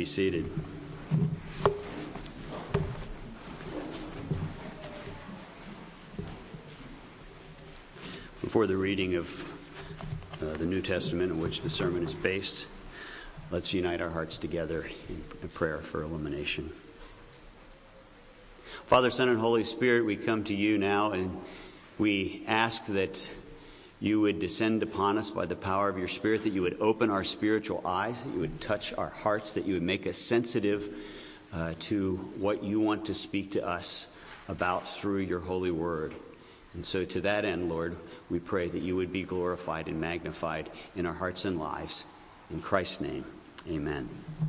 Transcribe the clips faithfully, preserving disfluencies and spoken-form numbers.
be seated. Before the reading of uh, the New Testament in which the sermon is based, let's unite our hearts together in prayer for illumination. Father, Son, and Holy Spirit, we come to you now and we ask that you would descend upon us by the power of your Spirit, that you would open our spiritual eyes, that you would touch our hearts, that you would make us sensitive uh, to what you want to speak to us about through your holy word. And so to that end, Lord, we pray that you would be glorified and magnified in our hearts and lives. In Christ's name, amen.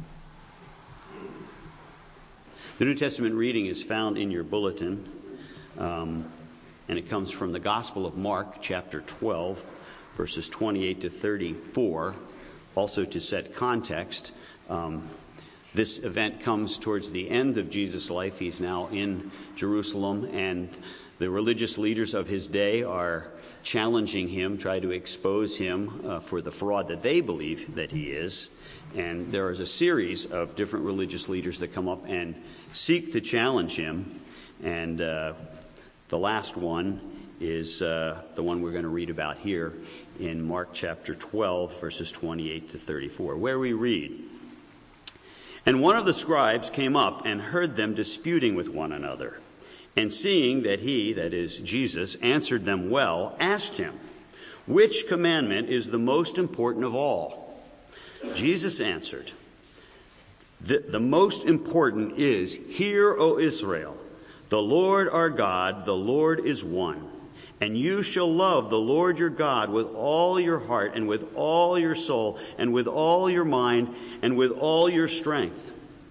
The New Testament reading is found in your bulletin. Um, And it comes from the Gospel of Mark, chapter twelve, verses twenty-eight to thirty-four. Also, to set context, um, this event comes towards the end of Jesus' life. He's now in Jerusalem, and the religious leaders of his day are challenging him, try to expose him uh, for the fraud that they believe that he is. And there is a series of different religious leaders that come up and seek to challenge him. And uh, the last one is uh, the one we're going to read about here in Mark chapter twelve, verses twenty-eight to thirty-four, where we read, "And one of the scribes came up and heard them disputing with one another. And seeing that he, that is Jesus, answered them well, asked him, 'Which commandment is the most important of all?' Jesus answered, the, the most important is, 'Hear, O Israel, the Lord our God, the Lord is one. And you shall love the Lord your God with all your heart and with all your soul and with all your mind and with all your strength.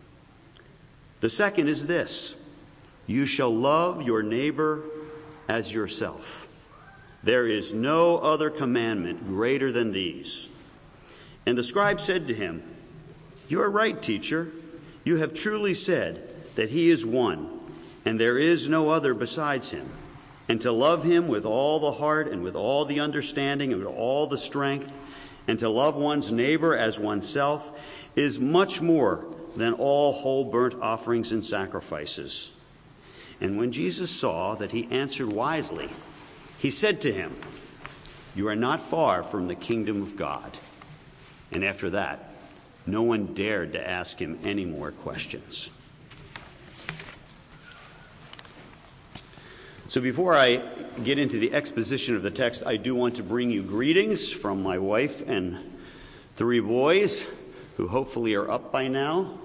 The second is this, you shall love your neighbor as yourself. There is no other commandment greater than these.' And the scribe said to him, 'You are right, teacher. You have truly said that he is one, and there is no other besides him. And to love him with all the heart and with all the understanding and with all the strength, and to love one's neighbor as oneself is much more than all whole burnt offerings and sacrifices.' And when Jesus saw that he answered wisely, he said to him, 'You are not far from the kingdom of God.' And after that, no one dared to ask him any more questions." So before I get into the exposition of the text, I do want to bring you greetings from my wife and three boys, who hopefully are up by now.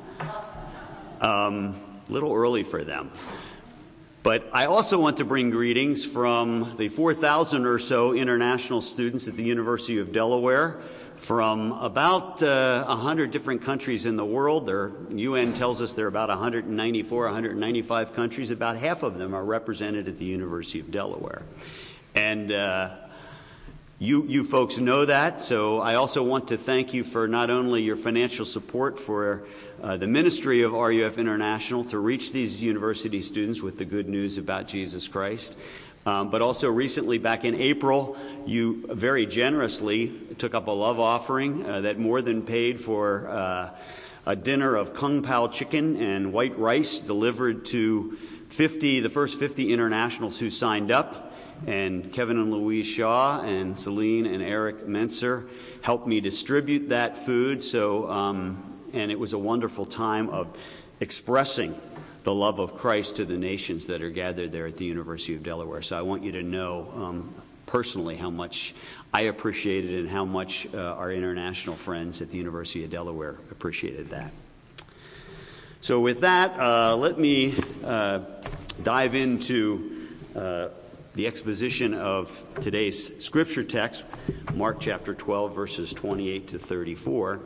Um, a little early for them. But I also want to bring greetings from the four thousand or so international students at the University of Delaware, from about uh, one hundred different countries in the world. Their U N tells us there are about one hundred ninety-four, one hundred ninety-five countries. About half of them are represented at the University of Delaware. And uh, you, you folks know that, so I also want to thank you for not only your financial support for uh, the ministry of R U F International to reach these university students with the good news about Jesus Christ, Um, but also recently, back in April, you very generously took up a love offering uh, that more than paid for uh, a dinner of Kung Pao chicken and white rice delivered to fifty, the first fifty internationals who signed up. And Kevin and Louise Shaw and Celine and Eric Menser helped me distribute that food. So, um, and it was a wonderful time of expressing the love of Christ to the nations that are gathered there at the University of Delaware. So I want you to know um, personally how much I appreciated and how much uh, our international friends at the University of Delaware appreciated that. So with that, uh, let me uh, dive into uh, the exposition of today's scripture text, Mark chapter twelve, verses twenty-eight to thirty-four.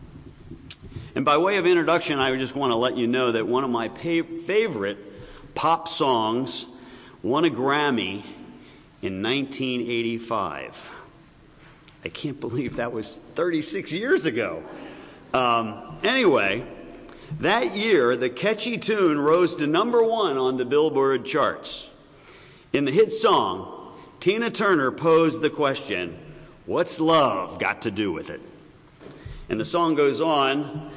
And by way of introduction, I just want to let you know that one of my pa- favorite pop songs won a Grammy in nineteen eighty-five. I can't believe that was thirty-six years ago. Um, anyway, that year, the catchy tune rose to number one on the Billboard charts. In the hit song, Tina Turner posed the question, "What's love got to do with it?" And the song goes on,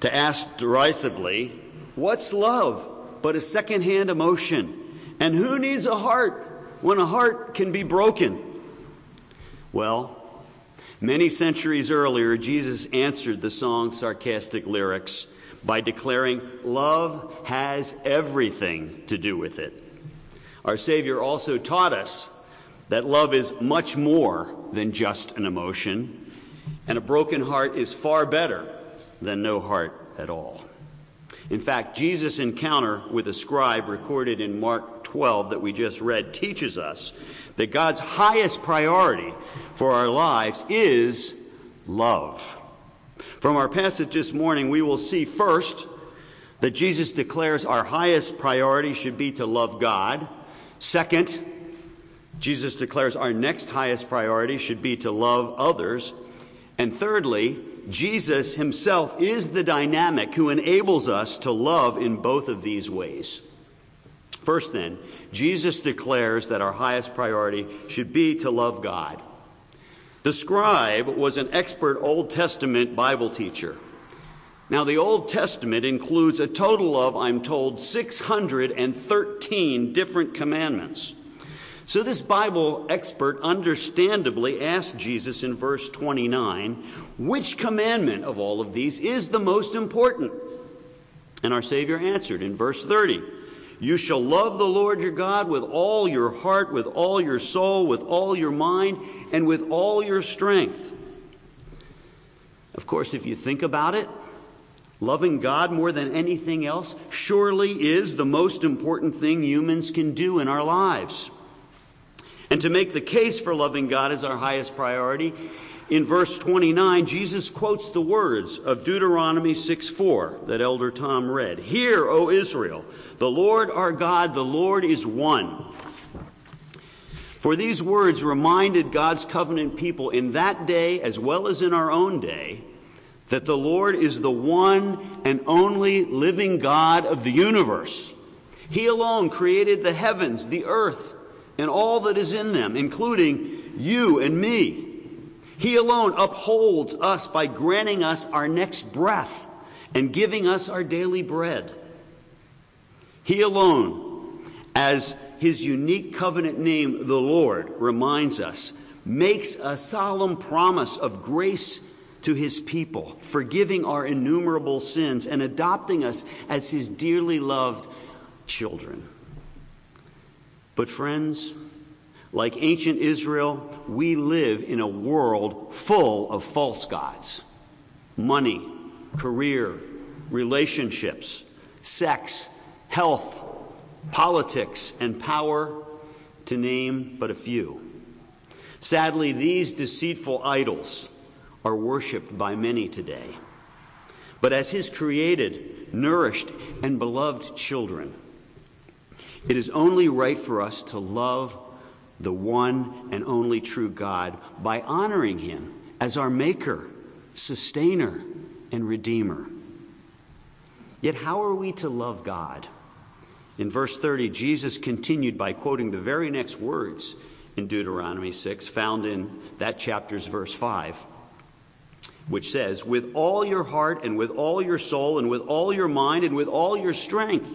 to ask derisively, what's love but a secondhand emotion? And who needs a heart when a heart can be broken? Well, many centuries earlier, Jesus answered the song's sarcastic lyrics by declaring, love has everything to do with it. Our Savior also taught us that love is much more than just an emotion, and a broken heart is far better than no heart at all. In fact, Jesus' encounter with a scribe recorded in Mark twelve that we just read teaches us that God's highest priority for our lives is love. From our passage this morning, we will see first that Jesus declares our highest priority should be to love God. Second, Jesus declares our next highest priority should be to love others. And thirdly, Jesus himself is the dynamic who enables us to love in both of these ways. First then, Jesus declares that our highest priority should be to love God. The scribe was an expert Old Testament Bible teacher. Now, the Old Testament includes a total of, I'm told, six hundred thirteen different commandments. So this Bible expert understandably asked Jesus in verse twenty-nine, which commandment of all of these is the most important? And our Savior answered in verse thirty, you shall love the Lord your God with all your heart, with all your soul, with all your mind, and with all your strength. Of course, if you think about it, loving God more than anything else surely is the most important thing humans can do in our lives. And to make the case for loving God as our highest priority, in verse twenty-nine, Jesus quotes the words of Deuteronomy six four that Elder Tom read. Hear, O Israel, the Lord our God, the Lord is one. For these words reminded God's covenant people in that day, as well as in our own day, that the Lord is the one and only living God of the universe. He alone created the heavens, the earth, and all that is in them, including you and me. He alone upholds us by granting us our next breath and giving us our daily bread. He alone, as his unique covenant name, the Lord, reminds us, makes a solemn promise of grace to his people, forgiving our innumerable sins and adopting us as his dearly loved children. But friends, like ancient Israel, we live in a world full of false gods. Money, career, relationships, sex, health, politics, and power, to name but a few. Sadly, these deceitful idols are worshipped by many today. But as his created, nourished, and beloved children, it is only right for us to love the one and only true God by honoring him as our maker, sustainer, and redeemer. Yet how are we to love God? In verse thirty, Jesus continued by quoting the very next words in Deuteronomy six, found in that chapter's verse five, which says, with all your heart and with all your soul and with all your mind and with all your strength.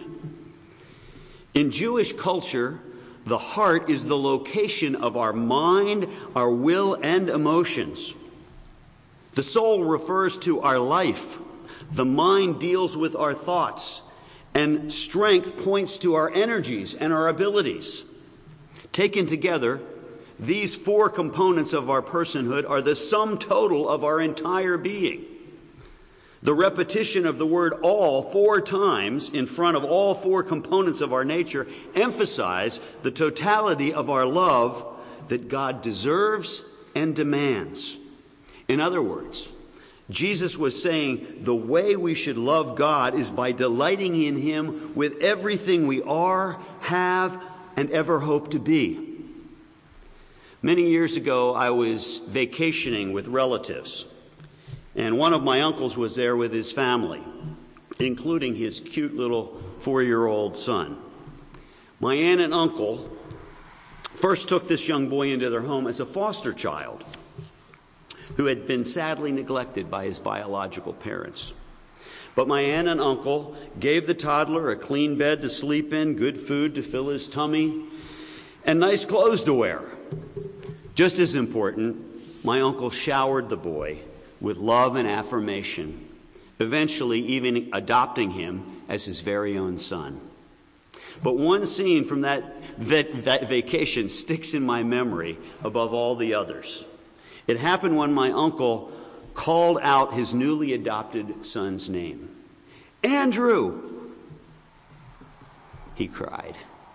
In Jewish culture, the heart is the location of our mind, our will, and emotions. The soul refers to our life. The mind deals with our thoughts. And strength points to our energies and our abilities. Taken together, these four components of our personhood are the sum total of our entire being. The repetition of the word all four times in front of all four components of our nature emphasize the totality of our love that God deserves and demands. In other words, Jesus was saying the way we should love God is by delighting in him with everything we are, have, and ever hope to be. Many years ago, I was vacationing with relatives. And one of my uncles was there with his family, including his cute little four-year-old son. My aunt and uncle first took this young boy into their home as a foster child who had been sadly neglected by his biological parents. But my aunt and uncle gave the toddler a clean bed to sleep in, good food to fill his tummy, and nice clothes to wear. Just as important, my uncle showered the boy with love and affirmation, eventually even adopting him as his very own son. But one scene from that, that, that vacation sticks in my memory above all the others. It happened when my uncle called out his newly adopted son's name. "Andrew!" he cried.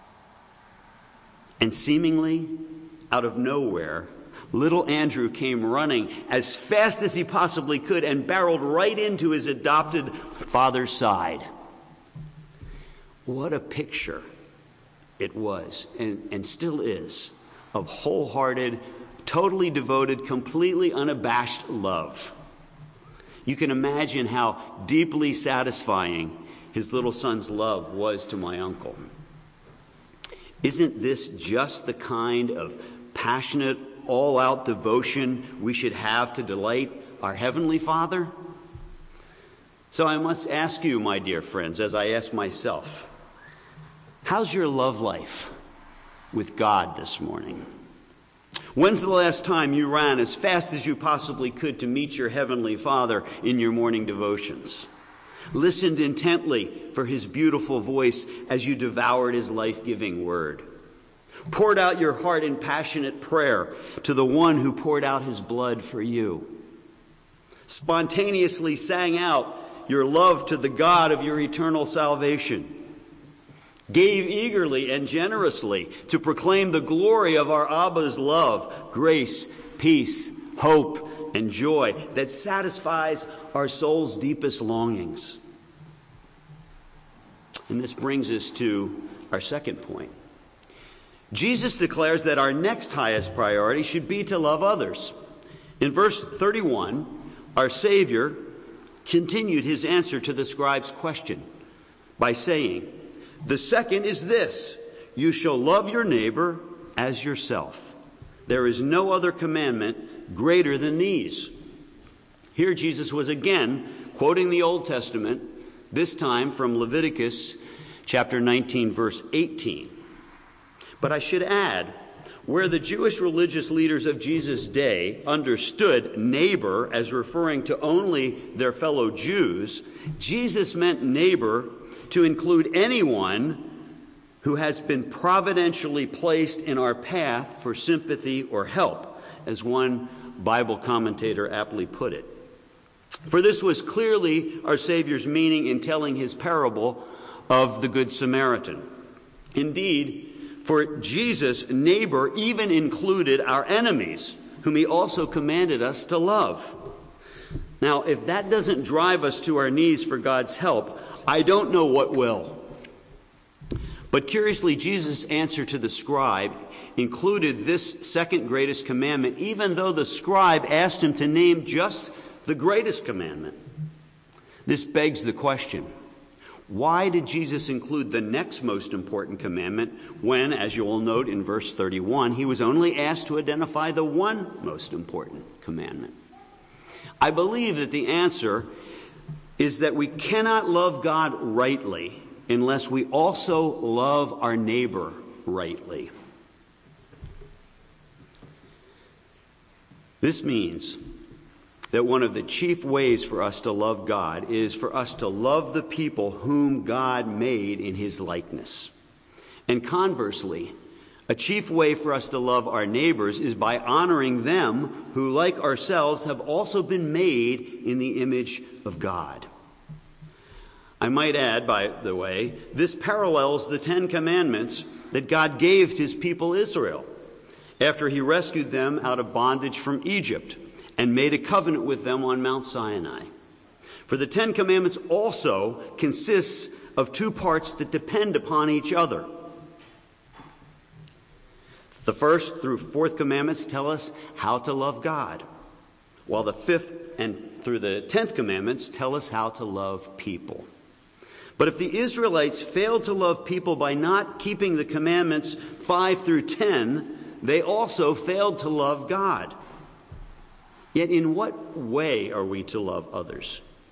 And seemingly out of nowhere, little Andrew came running as fast as he possibly could and barreled right into his adopted father's side. What a picture it was, and, and still is, of wholehearted, totally devoted, completely unabashed love. You can imagine how deeply satisfying his little son's love was to my uncle. Isn't this just the kind of passionate, all-out devotion we should have to delight our Heavenly Father? So I must ask you, my dear friends, as I ask myself, how's your love life with God this morning? When's the last time you ran as fast as you possibly could to meet your Heavenly Father in your morning devotions? Listened intently for His beautiful voice as you devoured His life-giving word? Poured out your heart in passionate prayer to the one who poured out His blood for you? Spontaneously sang out your love to the God of your eternal salvation? Gave eagerly and generously to proclaim the glory of our Abba's love, grace, peace, hope, and joy that satisfies our soul's deepest longings? And this brings us to our second point. Jesus declares that our next highest priority should be to love others. In verse thirty-one, our Savior continued his answer to the scribe's question by saying, "The second is this, you shall love your neighbor as yourself. There is no other commandment greater than these." Here Jesus was again quoting the Old Testament, this time from Leviticus chapter nineteen, verse eighteen. But I should add, where the Jewish religious leaders of Jesus' day understood neighbor as referring to only their fellow Jews, Jesus meant neighbor to include anyone who has been providentially placed in our path for sympathy or help, as one Bible commentator aptly put it. For this was clearly our Savior's meaning in telling his parable of the Good Samaritan. Indeed, for Jesus, neighbor even included our enemies, whom he also commanded us to love. Now, if that doesn't drive us to our knees for God's help, I don't know what will. But curiously, Jesus' answer to the scribe included this second greatest commandment, even though the scribe asked him to name just the greatest commandment. This begs the question, why did Jesus include the next most important commandment when, as you will note in verse thirty-one, he was only asked to identify the one most important commandment? I believe that the answer is that we cannot love God rightly unless we also love our neighbor rightly. This means that one of the chief ways for us to love God is for us to love the people whom God made in his likeness. And conversely, a chief way for us to love our neighbors is by honoring them who, like ourselves, have also been made in the image of God. I might add, by the way, this parallels the Ten Commandments that God gave to his people Israel after he rescued them out of bondage from Egypt and made a covenant with them on Mount Sinai. For the Ten Commandments also consists of two parts that depend upon each other. The first through fourth commandments tell us how to love God, while the fifth and through the tenth commandments tell us how to love people. But if the Israelites failed to love people by not keeping the commandments five through ten, they also failed to love God. Yet in what way are we to love others?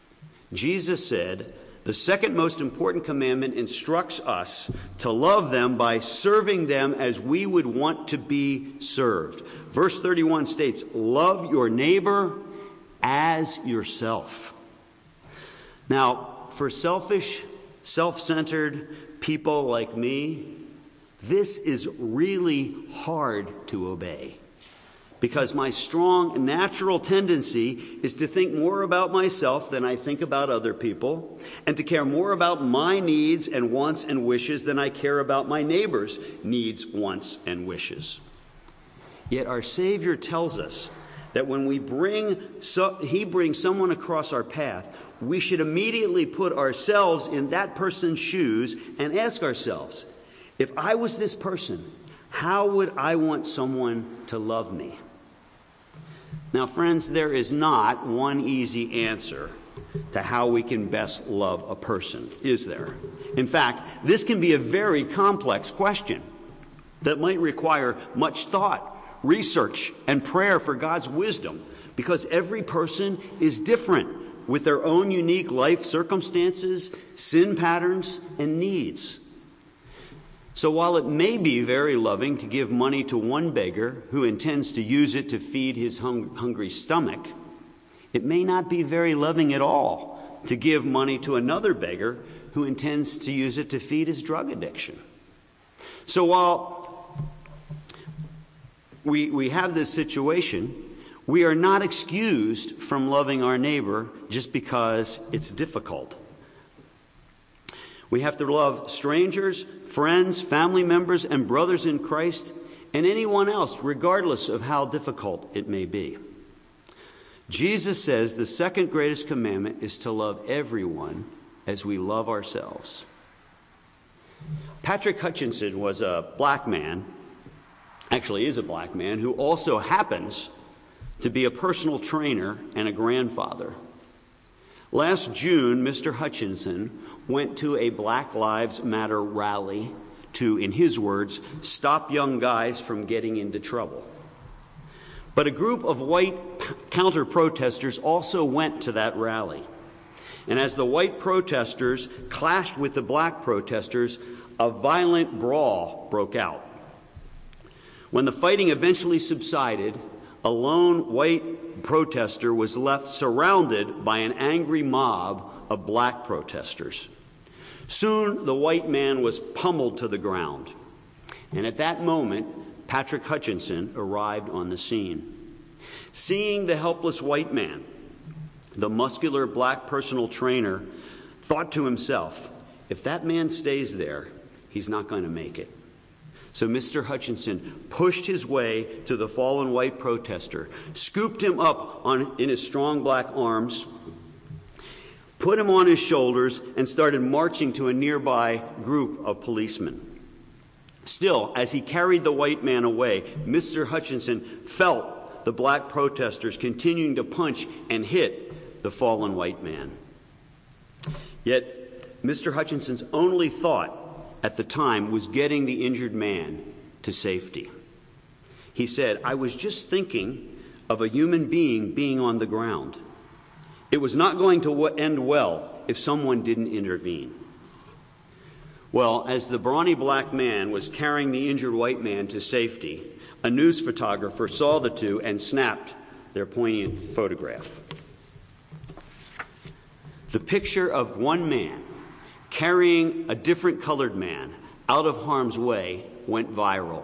Jesus said, the second most important commandment instructs us to love them by serving them as we would want to be served. Verse thirty-one states, love your neighbor as yourself. Now, for selfish, self-centered people like me, this is really hard to obey. Because my strong natural tendency is to think more about myself than I think about other people, and to care more about my needs and wants and wishes than I care about my neighbor's needs, wants, and wishes. Yet our Savior tells us that when we bring, so, he brings someone across our path, we should immediately put ourselves in that person's shoes and ask ourselves, if I was this person, how would I want someone to love me? Now, friends, there is not one easy answer to how we can best love a person, is there? In fact, this can be a very complex question that might require much thought, research, and prayer for God's wisdom, because every person is different with their own unique life circumstances, sin patterns, and needs. So while it may be very loving to give money to one beggar who intends to use it to feed his hung- hungry stomach, it may not be very loving at all to give money to another beggar who intends to use it to feed his drug addiction. So while we, we have this situation, we are not excused from loving our neighbor just because it's difficult. We have to love strangers, friends, family members, and brothers in Christ, and anyone else, regardless of how difficult it may be. Jesus says the second greatest commandment is to love everyone as we love ourselves. Patrick Hutchinson was a black man, actually is a black man, who also happens to be a personal trainer and a grandfather. Last June, Mister Hutchinson went to a Black Lives Matter rally to, in his words, stop young guys from getting into trouble. But a group of white counter-protesters also went to that rally. And as the white protesters clashed with the black protesters, a violent brawl broke out. When the fighting eventually subsided, a lone white protester was left surrounded by an angry mob of black protesters. Soon the white man was pummeled to the ground. And at that moment, Patrick Hutchinson arrived on the scene. Seeing the helpless white man, the muscular black personal trainer thought to himself, if that man stays there, he's not going to make it. So Mister Hutchinson pushed his way to the fallen white protester, scooped him up on, in his strong black arms, put him on his shoulders, and started marching to a nearby group of policemen. Still, as he carried the white man away, Mister Hutchinson felt the black protesters continuing to punch and hit the fallen white man. Yet, Mister Hutchinson's only thought at the time was getting the injured man to safety. He said, I was just thinking of a human being being on the ground. It was not going to end well if someone didn't intervene. Well, as the brawny black man was carrying the injured white man to safety, a news photographer saw the two and snapped their poignant photograph. The picture of one man carrying a different colored man out of harm's way went viral.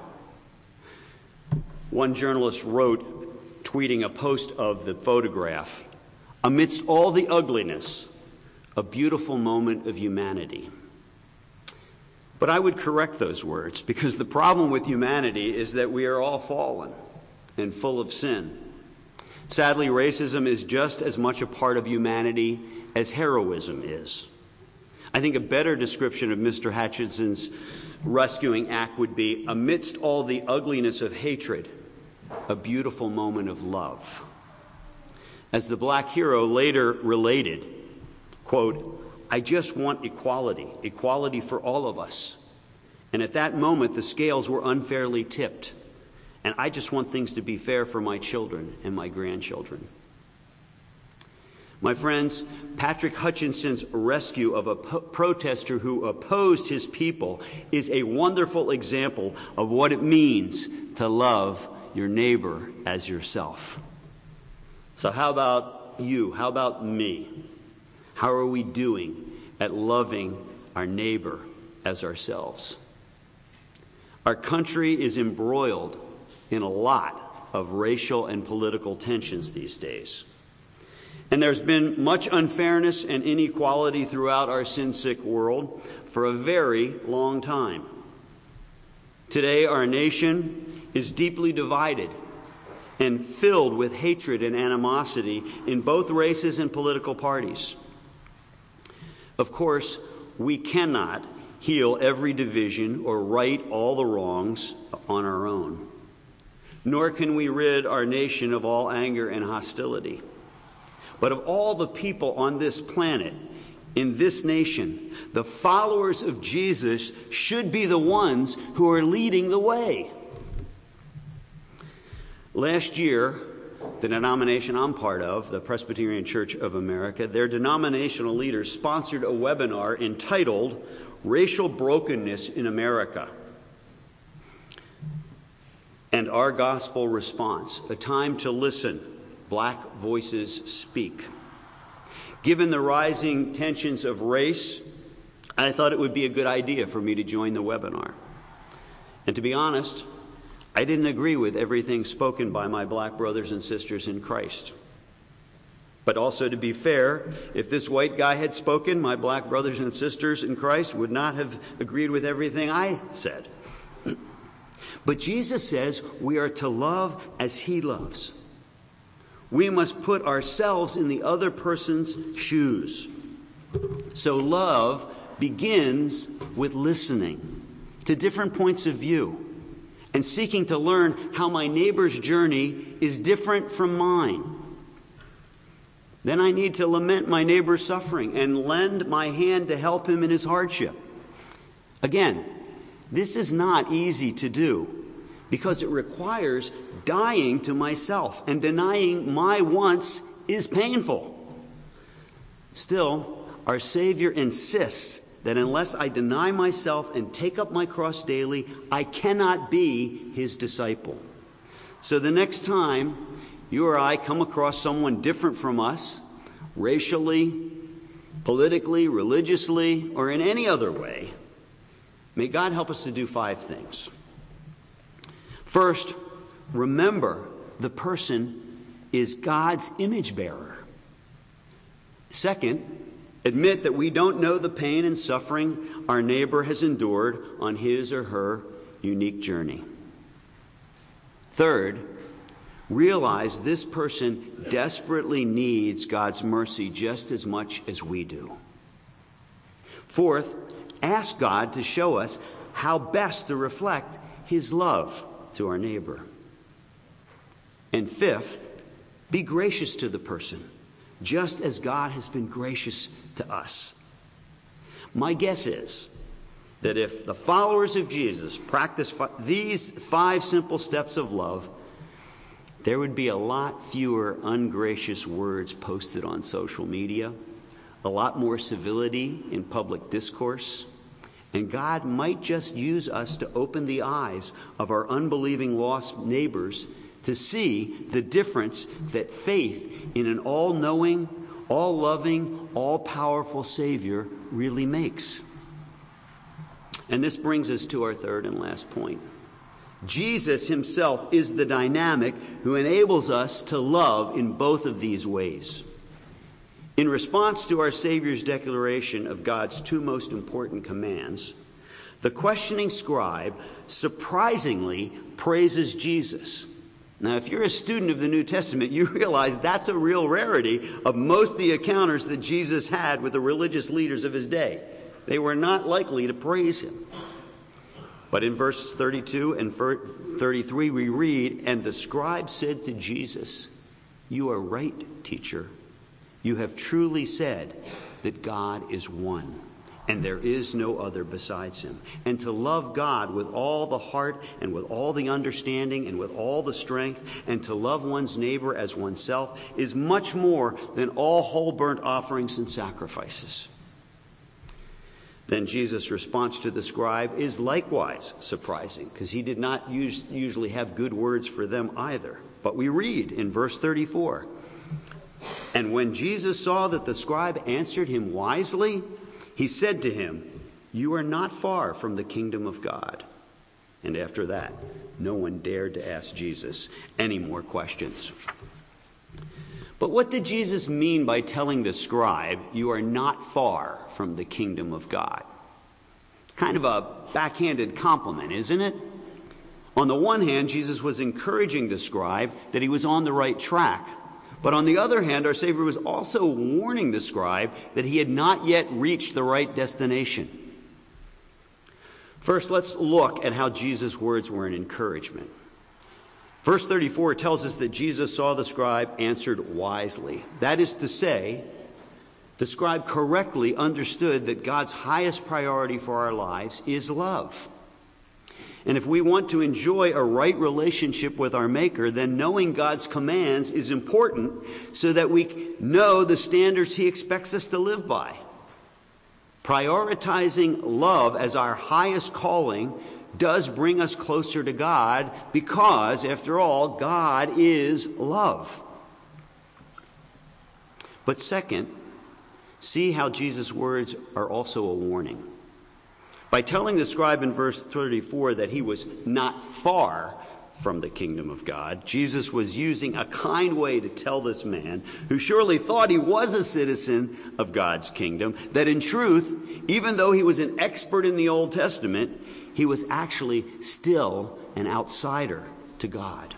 One journalist wrote, tweeting a post of the photograph, amidst all the ugliness, a beautiful moment of humanity. But I would correct those words, because the problem with humanity is that we are all fallen and full of sin. Sadly, racism is just as much a part of humanity as heroism is. I think a better description of Mister Hutchinson's rescuing act would be, amidst all the ugliness of hatred, a beautiful moment of love. As the black hero later related, quote, I just want equality, equality for all of us. And at that moment, the scales were unfairly tipped. And I just want things to be fair for my children and my grandchildren. My friends, Patrick Hutchinson's rescue of a po- protester who opposed his people is a wonderful example of what it means to love your neighbor as yourself. So how about you? How about me? How are we doing at loving our neighbor as ourselves? Our country is embroiled in a lot of racial and political tensions these days. And there's been much unfairness and inequality throughout our sin-sick world for a very long time. Today, our nation is deeply divided and filled with hatred and animosity in both races and political parties. Of course, we cannot heal every division or right all the wrongs on our own, nor can we rid our nation of all anger and hostility. But of all the people on this planet, in this nation, the followers of Jesus should be the ones who are leading the way. Last year, the denomination I'm part of, the Presbyterian Church of America, their denominational leaders sponsored a webinar entitled Racial Brokenness in America and Our Gospel Response, a time to listen. Black voices speak. Given the rising tensions of race, I thought it would be a good idea for me to join the webinar. And to be honest, I didn't agree with everything spoken by my black brothers and sisters in Christ. But also, to be fair, if this white guy had spoken, my black brothers and sisters in Christ would not have agreed with everything I said. But Jesus says we are to love as he loves. We must put ourselves in the other person's shoes. So love begins with listening to different points of view and seeking to learn how my neighbor's journey is different from mine. Then I need to lament my neighbor's suffering and lend my hand to help him in his hardship. Again, this is not easy to do because it requires dying to myself, and denying my wants is painful. Still, our Savior insists that unless I deny myself and take up my cross daily, I cannot be his disciple. So the next time you or I come across someone different from us, racially, politically, religiously, or in any other way, may God help us to do five things. First, remember the person is God's image bearer. Second, admit that we don't know the pain and suffering our neighbor has endured on his or her unique journey. Third, realize this person desperately needs God's mercy just as much as we do. Fourth, ask God to show us how best to reflect his love to our neighbor. And fifth, be gracious to the person, just as God has been gracious to us. My guess is that if the followers of Jesus practice fi- these five simple steps of love, there would be a lot fewer ungracious words posted on social media, a lot more civility in public discourse, and God might just use us to open the eyes of our unbelieving lost neighbors to see the difference that faith in an all-knowing, all-loving, all-powerful Savior really makes. And this brings us to our third and last point. Jesus himself is the dynamic who enables us to love in both of these ways. In response to our Savior's declaration of God's two most important commands, the questioning scribe surprisingly praises Jesus. Now, if you're a student of the New Testament, you realize that's a real rarity of most of the encounters that Jesus had with the religious leaders of his day. They were not likely to praise him. But in verses thirty-two and thirty-three, we read, "And the scribe said to Jesus, 'You are right, teacher. You have truly said that God is one. and there is no other besides him. And to love God with all the heart and with all the understanding and with all the strength, and to love one's neighbor as oneself, is much more than all whole burnt offerings and sacrifices. Then Jesus' response to the scribe is likewise surprising, because he did not use, usually have good words for them either. But we read in verse thirty-four, "And when Jesus saw that the scribe answered him wisely, he said to him, 'You are not far from the kingdom of God.' And after that, no one dared to ask Jesus any more questions." But what did Jesus mean by telling the scribe, "You are not far from the kingdom of God"? Kind of a backhanded compliment, isn't it? On the one hand, Jesus was encouraging the scribe that he was on the right track. But on the other hand, our Savior was also warning the scribe that he had not yet reached the right destination. First, let's look at how Jesus' words were an encouragement. Verse thirty-four tells us that Jesus saw the scribe answered wisely. That is to say, the scribe correctly understood that God's highest priority for our lives is love. And if we want to enjoy a right relationship with our Maker, then knowing God's commands is important so that we know the standards he expects us to live by. Prioritizing love as our highest calling does bring us closer to God because, after all, God is love. But second, see how Jesus' words are also a warning. By telling the scribe in verse thirty-four that he was not far from the kingdom of God, Jesus was using a kind way to tell this man, who surely thought he was a citizen of God's kingdom, that in truth, even though he was an expert in the Old Testament, he was actually still an outsider to God.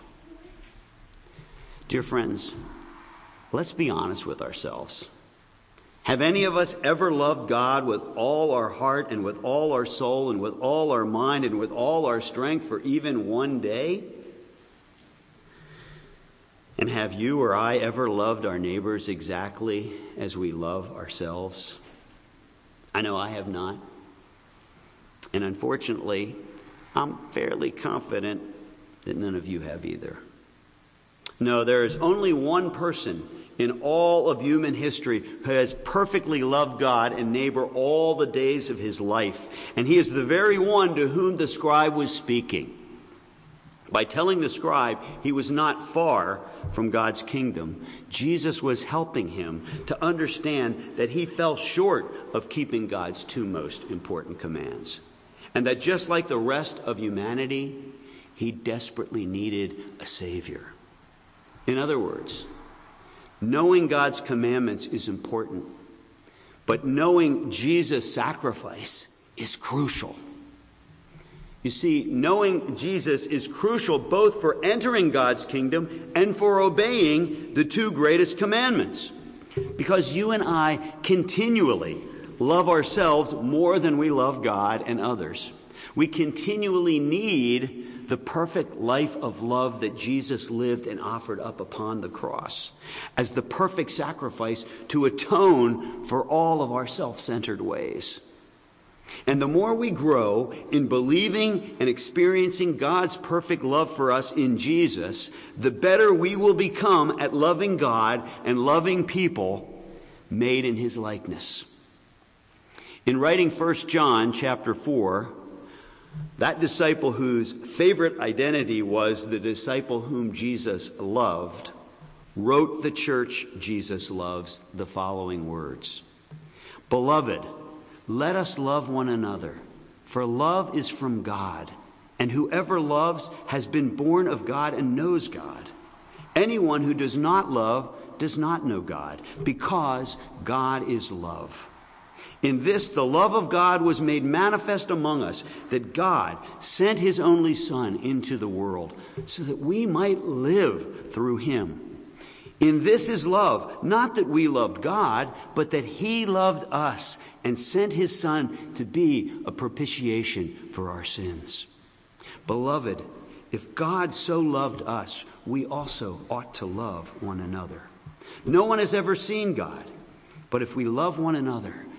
Dear friends, let's be honest with ourselves. Have any of us ever loved God with all our heart and with all our soul and with all our mind and with all our strength for even one day? And have you or I ever loved our neighbors exactly as we love ourselves? I know I have not. And unfortunately, I'm fairly confident that none of you have either. No, there is only one person in all of human history who has perfectly loved God and neighbor all the days of his life. And he is the very one to whom the scribe was speaking. By telling the scribe he was not far from God's kingdom, Jesus was helping him to understand that he fell short of keeping God's two most important commands. And that just like the rest of humanity, he desperately needed a Savior. In other words, knowing God's commandments is important, but knowing Jesus' sacrifice is crucial. You see, knowing Jesus is crucial both for entering God's kingdom and for obeying the two greatest commandments. Because you and I continually love ourselves more than we love God and others. We continually need the perfect life of love that Jesus lived and offered up upon the cross as the perfect sacrifice to atone for all of our self-centered ways. And the more we grow in believing and experiencing God's perfect love for us in Jesus, the better we will become at loving God and loving people made in his likeness. In writing First John chapter four, that disciple whose favorite identity was the disciple whom Jesus loved, wrote the church Jesus loves the following words: "Beloved, let us love one another, for love is from God, and whoever loves has been born of God and knows God. Anyone who does not love does not know God, because God is love. In this, the love of God was made manifest among us, that God sent his only Son into the world so that we might live through him. In this is love, not that we loved God, but that he loved us and sent his Son to be a propitiation for our sins. Beloved, if God so loved us, we also ought to love one another. No one has ever seen God, but if we love one another,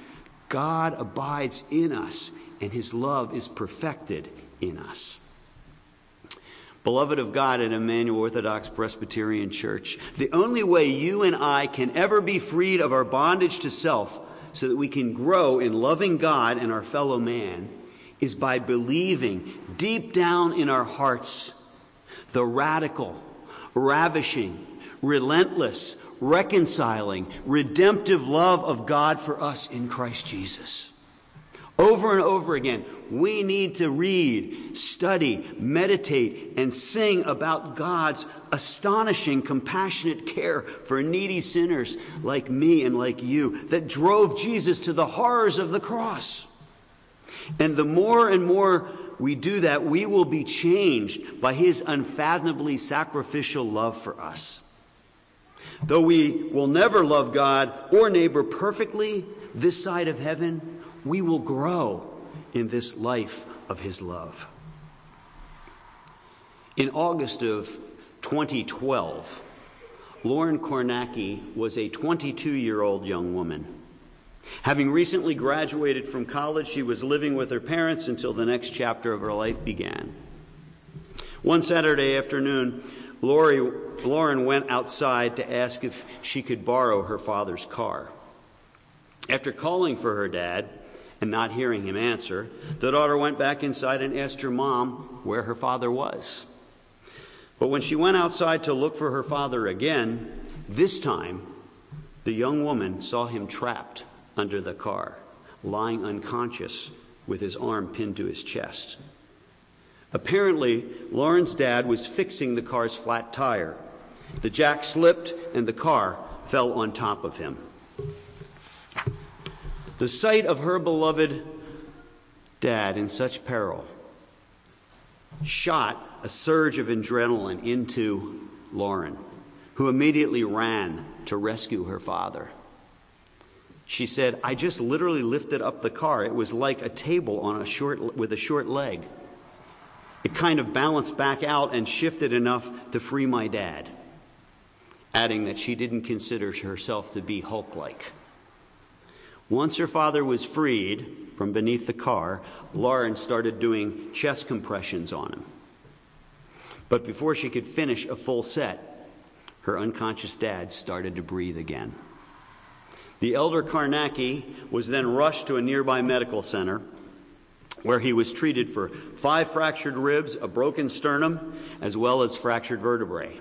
God abides in us, and his love is perfected in us. Beloved of God at Emmanuel Orthodox Presbyterian Church, the only way you and I can ever be freed of our bondage to self so that we can grow in loving God and our fellow man is by believing deep down in our hearts the radical, ravishing, relentless, reconciling, redemptive love of God for us in Christ Jesus. Over and over again, we need to read, study, meditate, and sing about God's astonishing, compassionate care for needy sinners like me and like you that drove Jesus to the horrors of the cross. And the more and more we do that, we will be changed by his unfathomably sacrificial love for us. Though we will never love God or neighbor perfectly this side of heaven, we will grow in this life of his love. In August of twenty twelve, Lauren Kornacki was a twenty-two-year-old young woman. Having recently graduated from college, she was living with her parents until the next chapter of her life began. One Saturday afternoon, Lori, Lauren went outside to ask if she could borrow her father's car. After calling for her dad and not hearing him answer, the daughter went back inside and asked her mom where her father was. But when she went outside to look for her father again, this time the young woman saw him trapped under the car, lying unconscious with his arm pinned to his chest. Apparently, Lauren's dad was fixing the car's flat tire. The jack slipped and the car fell on top of him. The sight of her beloved dad in such peril shot a surge of adrenaline into Lauren, who immediately ran to rescue her father. She said, "I just literally lifted up the car. It was like a table on a short with a short leg. It kind of balanced back out and shifted enough to free my dad," adding that she didn't consider herself to be Hulk-like. Once her father was freed from beneath the car, Lauren started doing chest compressions on him. But before she could finish a full set, her unconscious dad started to breathe again. The elder Kornacki was then rushed to a nearby medical center where he was treated for five fractured ribs, a broken sternum, as well as fractured vertebrae.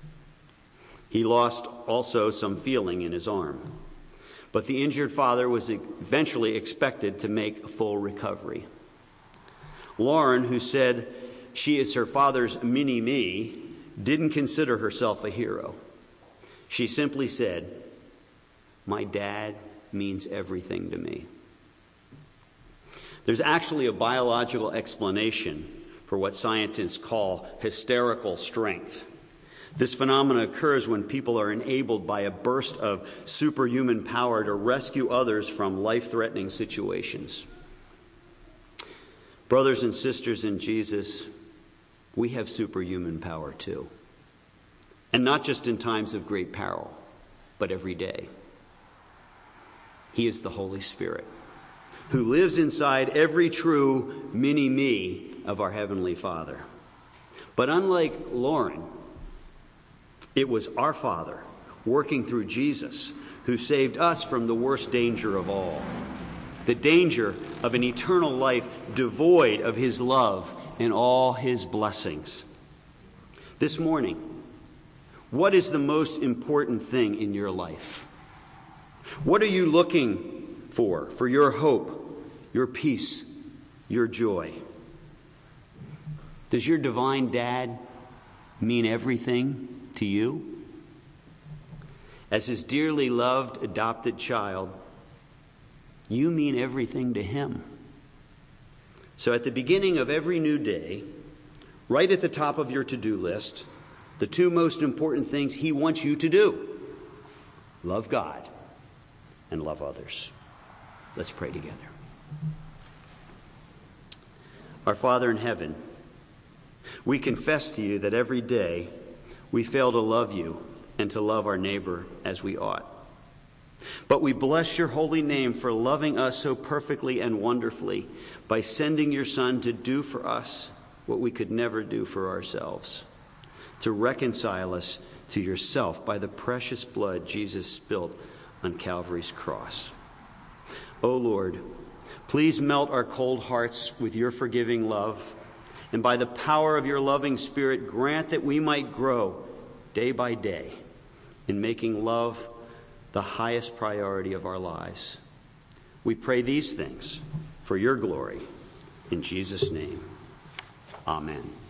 He lost also some feeling in his arm. But the injured father was eventually expected to make a full recovery. Lauren, who said she is her father's mini-me, didn't consider herself a hero. She simply said, "My dad means everything to me." There's actually a biological explanation for what scientists call hysterical strength. This phenomenon occurs when people are enabled by a burst of superhuman power to rescue others from life-threatening situations. Brothers and sisters in Jesus, we have superhuman power too. And not just in times of great peril, but every day. He is the Holy Spirit, who lives inside every true mini-me of our Heavenly Father. But unlike Lauren, it was our Father, working through Jesus, who saved us from the worst danger of all, the danger of an eternal life devoid of his love and all his blessings. This morning, what is the most important thing in your life? What are you looking for, for your hope, your peace, your joy? Does your divine dad mean everything to you? As his dearly loved adopted child, you mean everything to him. So at the beginning of every new day, right at the top of your to-do list, the two most important things he wants you to do: love God and love others. Let's pray together. Our Father in heaven, we confess to you that every day we fail to love you and to love our neighbor as we ought. But we bless your holy name for loving us so perfectly and wonderfully by sending your Son to do for us what we could never do for ourselves, to reconcile us to yourself by the precious blood Jesus spilled on Calvary's cross. O Lord, please melt our cold hearts with your forgiving love, and by the power of your loving Spirit, grant that we might grow day by day in making love the highest priority of our lives. We pray these things for your glory. In Jesus' name, amen.